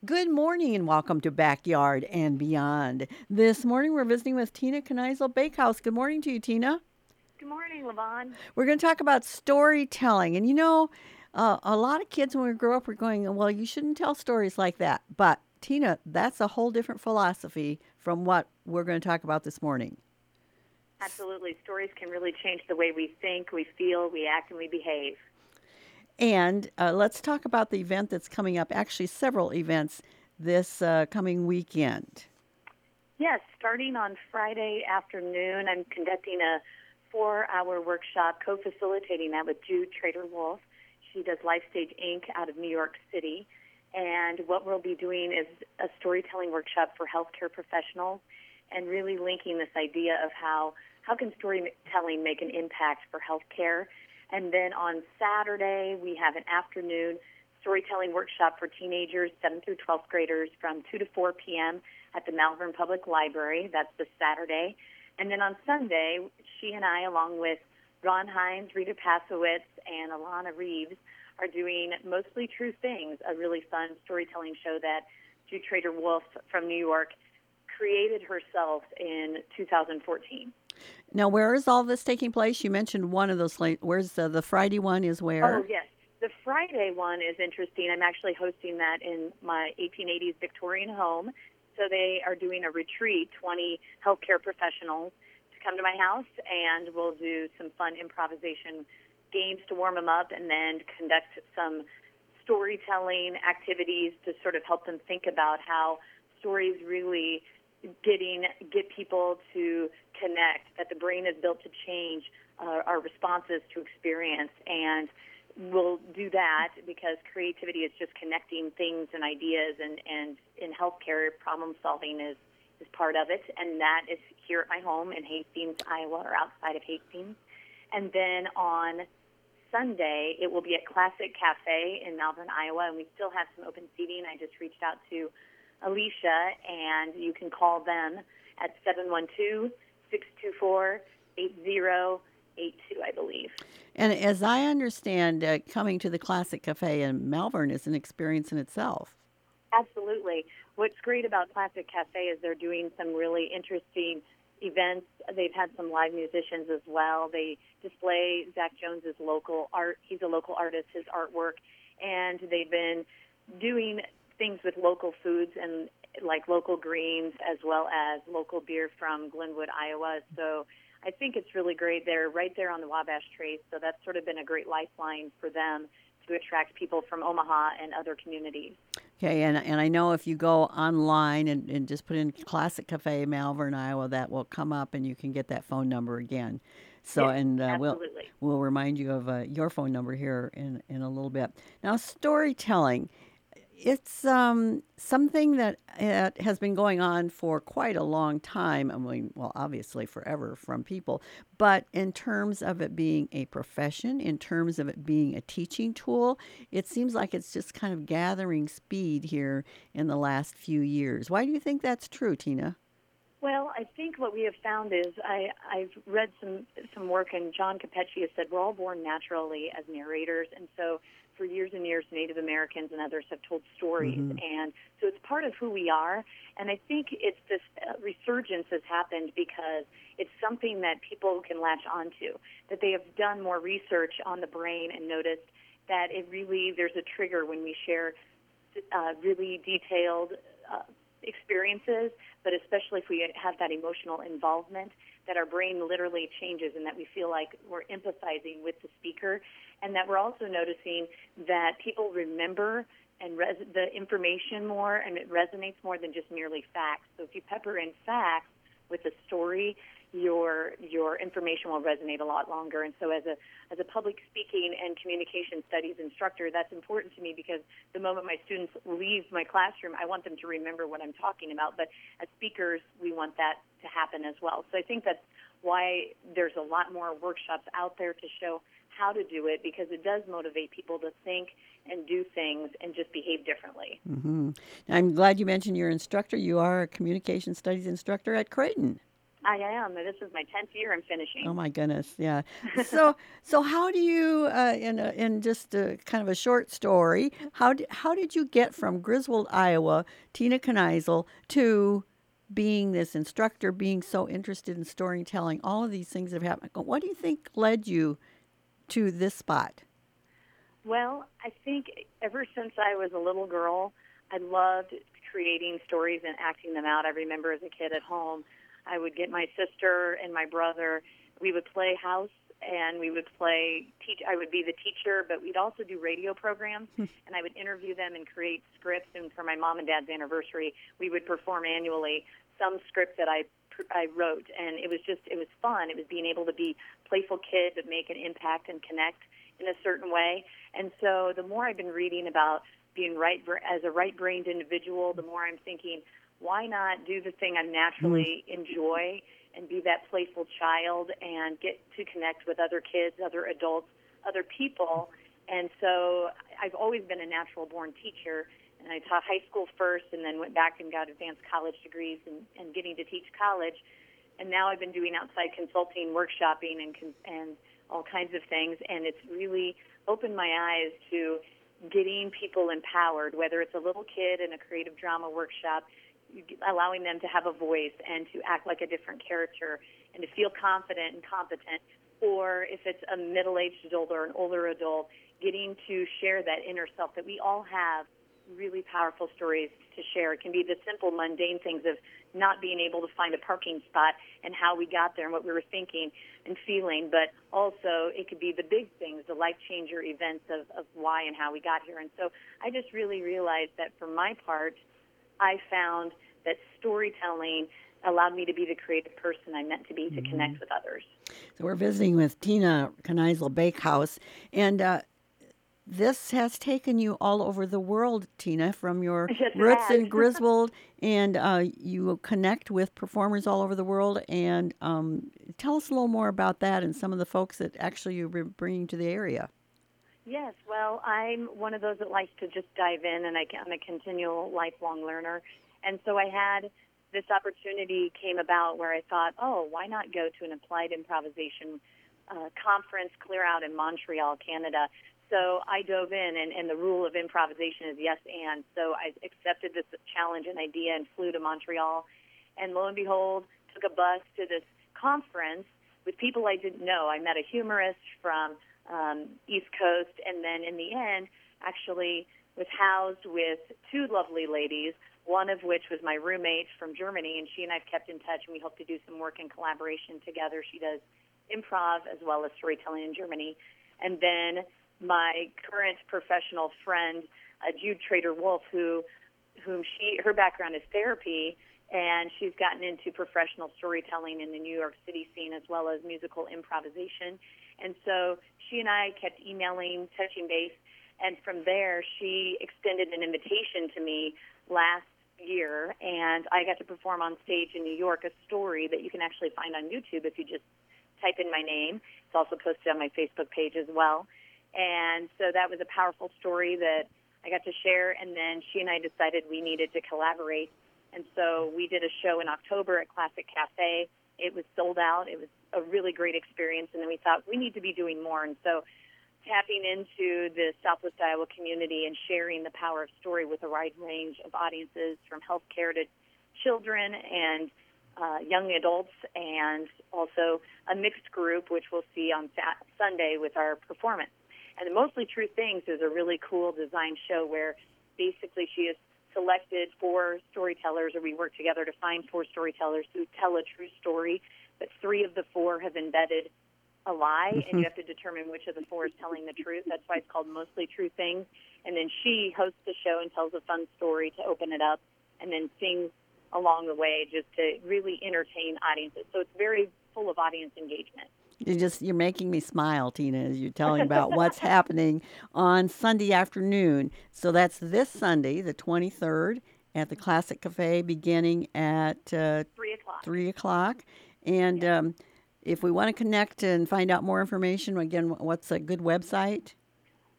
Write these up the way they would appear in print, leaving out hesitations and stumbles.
Good morning and welcome to Backyard and Beyond. This morning we're visiting with Tina Kneisel Bakehouse. Good morning to you, Tina. Good morning, Levon. We're going to talk about storytelling. And a lot of kids when we grow up were going, well, you shouldn't tell stories like that. But Tina, that's a whole different philosophy from what we're going to talk about this morning. Absolutely. Stories can really change the way we think, we feel, we act, and we behave. And let's talk about the event that's coming up, actually, several events this coming weekend. Yes, starting on Friday afternoon, I'm conducting a 4-hour workshop, co-facilitating that with Jude Trader Wolf. She does Life Stage Inc. out of New York City. And what we'll be doing is a storytelling workshop for healthcare professionals and really linking this idea of how can storytelling make an impact for healthcare. And then on Saturday, we have an afternoon storytelling workshop for teenagers, 7th through 12th graders, from 2 to 4 p.m. at the Malvern Public Library. That's this Saturday. And then on Sunday, she and I, along with Ron Hines, Rita Pasowitz, and Alana Reeves, are doing Mostly True Things, a really fun storytelling show that Jude Trader Wolf from New York created herself in 2014. Now, where is all this taking place? You mentioned one of those. Where's the Friday one? Is Oh, where? yes. The Friday one is interesting. I'm actually hosting that in my 1880s Victorian home. So they are doing a retreat, 20 healthcare professionals to come to my house, and we'll do some fun improvisation games to warm them up and then conduct some storytelling activities to sort of help them think about how stories really get people to connect, that the brain is built to change our responses to experience. And we'll do that because creativity is just connecting things and ideas, and in healthcare, problem solving is part of it. And that is here at my home in Hastings, Iowa, or outside of Hastings. And then on Sunday, it will be at Classic Cafe in Malvern, Iowa, and we still have some open seating. I just reached out to Alicia, and you can call them at 712-624-8082, I believe. And as I understand, coming to the Classic Cafe in Malvern is an experience in itself. Absolutely. What's great about Classic Cafe is they're doing some really interesting events. They've had some live musicians as well. They display Zach Jones's local art. He's a local artist, his artwork, and they've been doing things with local foods and like local greens as well as local beer from Glenwood, Iowa. So I think it's really great. They're right there on the Wabash Trace, so that's sort of been a great lifeline for them to attract people from Omaha and other communities. Okay, and I know if you go online and just put in Classic Cafe Malvern, Iowa, that will come up and you can get that phone number again. So, Yes, and absolutely. we'll remind you of your phone number here in a little bit. Now, storytelling. It's something that has been going on for quite a long time. I mean, well, obviously forever from people, but in terms of it being a profession, in terms of it being a teaching tool, it seems like it's just kind of gathering speed here in the last few years. Why do you think that's true, Tina? Well, I think what we have found is I've read some work, and John Capecci has said we're all born naturally as narrators, and so for years and years, Native Americans and others have told stories, Mm-hmm. and so it's part of who we are. And I think it's this resurgence has happened because it's something that people can latch onto, that they have done more research on the brain and noticed that there's a trigger when we share really detailed experiences, but especially if we have that emotional involvement, that our brain literally changes and that we feel like we're empathizing with the speaker, and that we're also noticing that people remember and the information more, and it resonates more than just merely facts. So if you pepper in facts with a story, your information will resonate a lot longer. And so as a public speaking and communication studies instructor, that's important to me because the moment my students leave my classroom, I want them to remember what I'm talking about. But as speakers, we want that to happen as well. So I think that's why there's a lot more workshops out there to show how to do it, because it does motivate people to think and do things and just behave differently. Mm-hmm. I'm glad you mentioned your instructor. You are a communication studies instructor at Creighton. I am. This is my 10th year I'm Oh finishing. my goodness, yeah. So how do you, in just kind of a short story, how did you get from Griswold, Iowa, Tina Kneisel, to being this instructor, being so interested in storytelling? All of these things have happened. What do you think led you to this spot? Well, I think ever since I was a little girl, I loved creating stories and acting them out. I remember as a kid at home, I would get my sister and my brother. We would play house and we would play teach. I would be the teacher, but we'd also do radio programs, and I would interview them and create scripts. And for my mom and dad's anniversary, we would perform annually some script that I wrote, and it was fun. It was being able to be playful kids that make an impact and connect in a certain way. And so the more I've been reading about being as a right-brained individual, the more I'm thinking, why not do the thing I Mm. naturally enjoy and be that playful child and get to connect with other kids, other adults, other people. And so I've always been a natural-born teacher, and I taught high school first and then went back and got advanced college degrees and getting to teach college. And now I've been doing outside consulting, workshopping, and all kinds of things, and it's really opened my eyes to getting people empowered, whether it's a little kid in a creative drama workshop, allowing them to have a voice and to act like a different character and to feel confident and competent, or if it's a middle-aged adult or an older adult, getting to share that inner self that we all have really powerful stories to share. It can be the simple, mundane things of not being able to find a parking spot and how we got there and what we were thinking and feeling, but also it could be the big things, the life-changer events of why and how we got here. And so I just really realized that for my part, I found that storytelling allowed me to be the creative person I meant to be to connect with others. So we're visiting with Tina Kneisel Bakehouse, and this has taken you all over the world, Tina, from your Yes, it roots in has. Griswold, and you connect with performers all over the world. And tell us a little more about that and some of the folks that actually you're bringing to the area. Yes, well, I'm one of those that likes to just dive in, and I'm a continual lifelong learner. And so I had this opportunity came about where I thought, oh, why not go to an applied improvisation conference clear out in Montreal, Canada. So I dove in, and the rule of improvisation is yes and. So I accepted this challenge and idea and flew to Montreal. And lo and behold, took a bus to this conference with people I didn't know. I met a humorist from East Coast, and then in the end, actually was housed with two lovely ladies, one of which was my roommate from Germany, and she and I have kept in touch, and we hope to do some work in collaboration together. She does improv as well as storytelling in Germany. And then my current professional friend, Jude Trader Wolf, her background is therapy, and she's gotten into professional storytelling in the New York City scene as well as musical improvisation. And so she and I kept emailing, touching base, and from there she extended an invitation to me last year, and I got to perform on stage in New York a story that you can actually find on YouTube if you just type in my name. It's also posted on my Facebook page as well. And so that was a powerful story that I got to share, and then she and I decided we needed to collaborate. And so we did a show in October at Classic Cafe. It was sold out. It was a really great experience, and then we thought we need to be doing more. And so tapping into the Southwest Iowa community and sharing the power of story with a wide range of audiences, from healthcare to children and young adults, and also a mixed group, which we'll see on Sunday with our performance. And the Mostly True Things is a really cool design show where basically she has selected 4 storytellers, or we work together to find 4 storytellers who tell a true story, but 3 of the 4 have embedded a lie, and you have to determine which of the 4 is telling the truth. That's why it's called Mostly True Things. And then she hosts the show and tells a fun story to open it up, and then sings along the way just to really entertain audiences. So it's very full of audience engagement. You're making me smile, Tina, as you're telling about what's happening on Sunday afternoon. So that's this Sunday, the 23rd, at the Classic Cafe, beginning at 3 o'clock. 3 o'clock. And if we want to connect and find out more information, again, what's a good website?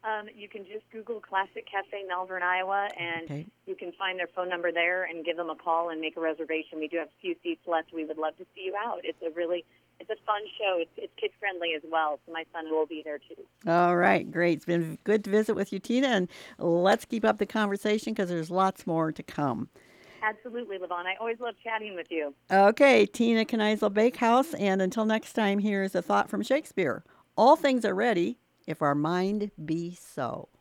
You can just Google Classic Cafe Malvern, Iowa, and Okay. you can find their phone number there and give them a call and make a reservation. We do have a few seats left. We would love to see you out. It's a fun show. It's kid friendly as well, so my son will be there too. All right, great. It's been good to visit with you, Tina, and let's keep up the conversation because there's lots more to come. Absolutely, Levon. I always love chatting with you. Okay, Tina Kneisel Bakehouse, and until next time, here's a thought from Shakespeare. All things are ready if our mind be so.